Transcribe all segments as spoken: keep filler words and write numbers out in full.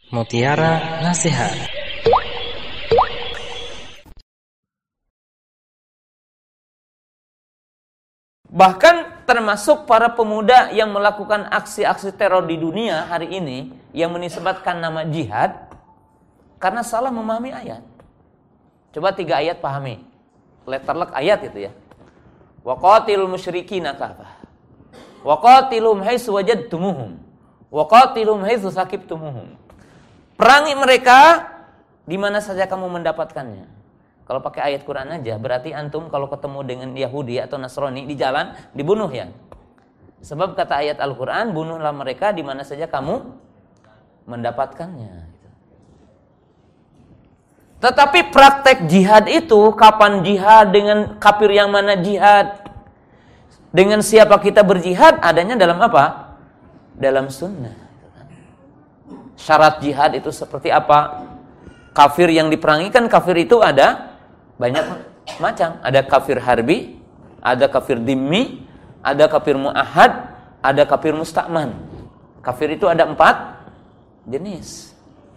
Mutiara Nasihat. Bahkan termasuk para pemuda yang melakukan aksi-aksi teror di dunia hari ini yang menisbatkan nama jihad karena salah memahami ayat. Coba tiga ayat pahami. Letterlek ayat itu ya. Wa qatilul musyrikina kafah. Wa qatilum haitsu wajadtumuhum. Wa qatilum haitsu saqibtumuhum. Perangi mereka di mana saja kamu mendapatkannya. Kalau pakai ayat Quran aja, berarti antum kalau ketemu dengan Yahudi atau Nasrani di jalan, dibunuh ya. Sebab kata ayat Al-Quran, bunuhlah mereka di mana saja kamu mendapatkannya. Tetapi praktek jihad itu, kapan jihad, dengan kafir yang mana jihad, dengan siapa kita berjihad, adanya dalam apa? Dalam sunnah. Syarat jihad itu seperti apa? Kafir yang diperangi kan kafir itu ada banyak macam. Ada kafir harbi, ada kafir dhimmi, ada kafir mu'ahad, ada kafir musta'man. Kafir itu ada empat jenis.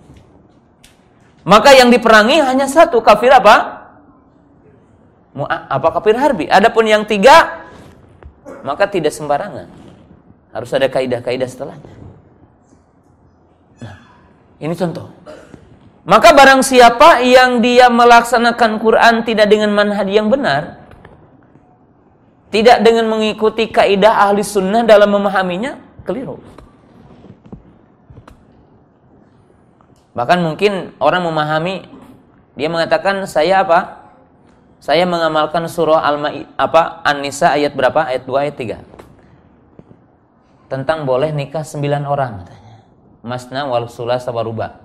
Maka yang diperangi hanya satu, kafir apa? Mu'ah, apa kafir harbi. Adapun yang tiga, maka tidak sembarangan. Harus ada kaidah-kaidah setelahnya. Nah, ini contoh. Maka barang siapa yang dia melaksanakan Quran tidak dengan manhaj yang benar, tidak dengan mengikuti kaidah ahli sunnah dalam memahaminya, keliru. Bahkan mungkin orang memahami, dia mengatakan saya apa? Saya mengamalkan surah Al-Ma'idah apa? An-Nisa ayat berapa? Ayat dua, ayat tiga. Tentang boleh nikah sembilan orang katanya. Masna wal sulasa wa ruba.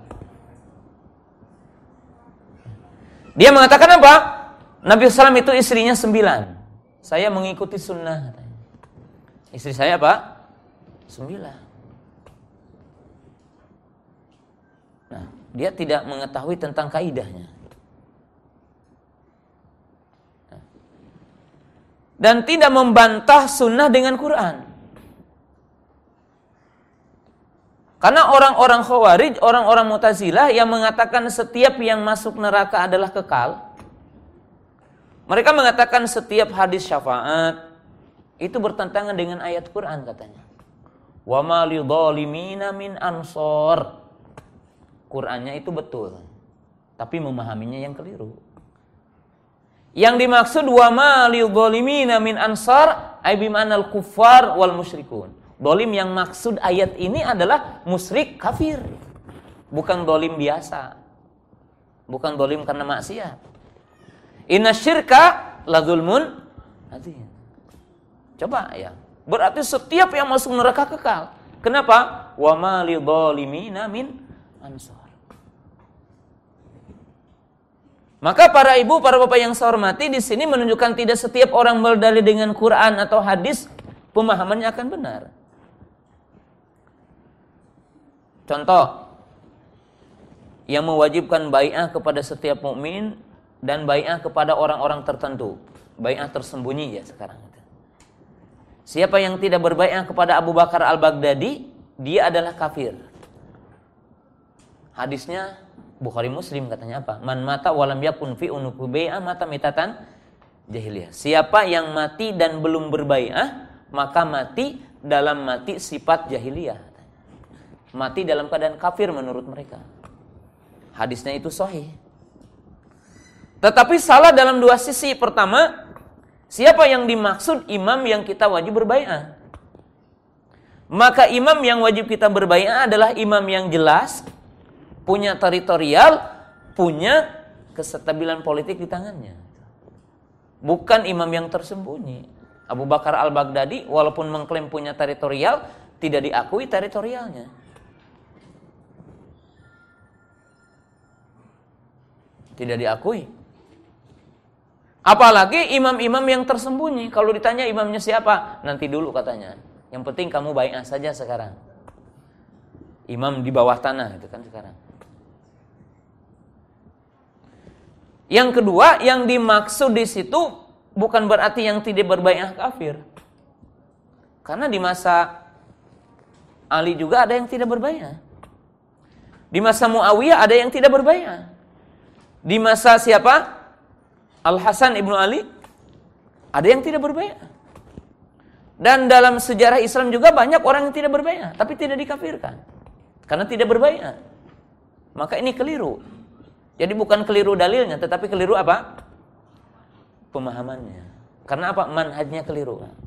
Dia mengatakan apa? Nabi sallallahu alaihi wasallam itu istrinya sembilan. Saya mengikuti sunnah. Istri saya apa? Sembilan. Nah, dia tidak mengetahui tentang kaidahnya. Dan tidak membantah sunnah dengan Quran. Karena orang-orang Khawarij, orang-orang Mu'tazilah yang mengatakan setiap yang masuk neraka adalah kekal. Mereka mengatakan setiap hadis syafaat itu bertentangan dengan ayat Quran katanya. Wa ma lidzalimina min ansor. Qurannya itu betul, tapi memahaminya yang keliru. Yang dimaksud wa ma lidzalimina min ansar ay bimanal kuffar wal musyrikun. Dolim yang maksud ayat ini adalah musyrik kafir. Bukan dolim biasa. Bukan dolim karena maksiat. Inna syirka la zulmun adzim. Coba ya. Berarti setiap yang masuk neraka kekal. Kenapa? Wa ma lidzalimina min ansar. Maka para ibu, para bapak yang saya hormati, di sini menunjukkan tidak setiap orang berdalil dengan Quran atau hadis pemahamannya akan benar. Contoh yang mewajibkan bai'ah kepada setiap mukmin dan bai'ah kepada orang-orang tertentu. Bai'ah tersembunyi ya sekarang. Siapa yang tidak berbai'ah kepada Abu Bakar Al-Baghdadi, dia adalah kafir. Hadisnya Bukhari Muslim katanya apa? Man mata walam yakun fi unuqi bai'ah mata mitatan jahiliyah. Siapa yang mati dan belum berbai'ah, maka mati dalam mati sifat jahiliyah. Mati dalam keadaan kafir menurut mereka. Hadisnya itu sahih. Tetapi salah dalam dua sisi. Pertama, siapa yang dimaksud imam yang kita wajib berbai'ah? Maka imam yang wajib kita berbai'ah adalah imam yang jelas, punya teritorial, punya kestabilan politik di tangannya. Bukan imam yang tersembunyi. Abu Bakar Al-Baghdadi walaupun mengklaim punya teritorial, tidak diakui teritorialnya. Tidak diakui. Apalagi imam-imam yang tersembunyi. Kalau ditanya imamnya siapa? Nanti dulu katanya. Yang penting kamu bai'ah saja sekarang. Imam di bawah tanah itu kan sekarang. Yang kedua, yang dimaksud di situ bukan berarti yang tidak berbai'ah kafir. Karena di masa Ali juga ada yang tidak berbai'ah. Di masa Muawiyah ada yang tidak berbaiat. Di masa siapa? Al-Hasan ibnu Ali ada yang tidak berbaiat. Dan dalam sejarah Islam juga banyak orang yang tidak berbaiat, tapi tidak dikafirkan karena tidak berbaiat. Maka ini keliru. Jadi bukan keliru dalilnya, tetapi keliru apa? Pemahamannya. Karena apa? Manhajnya keliru.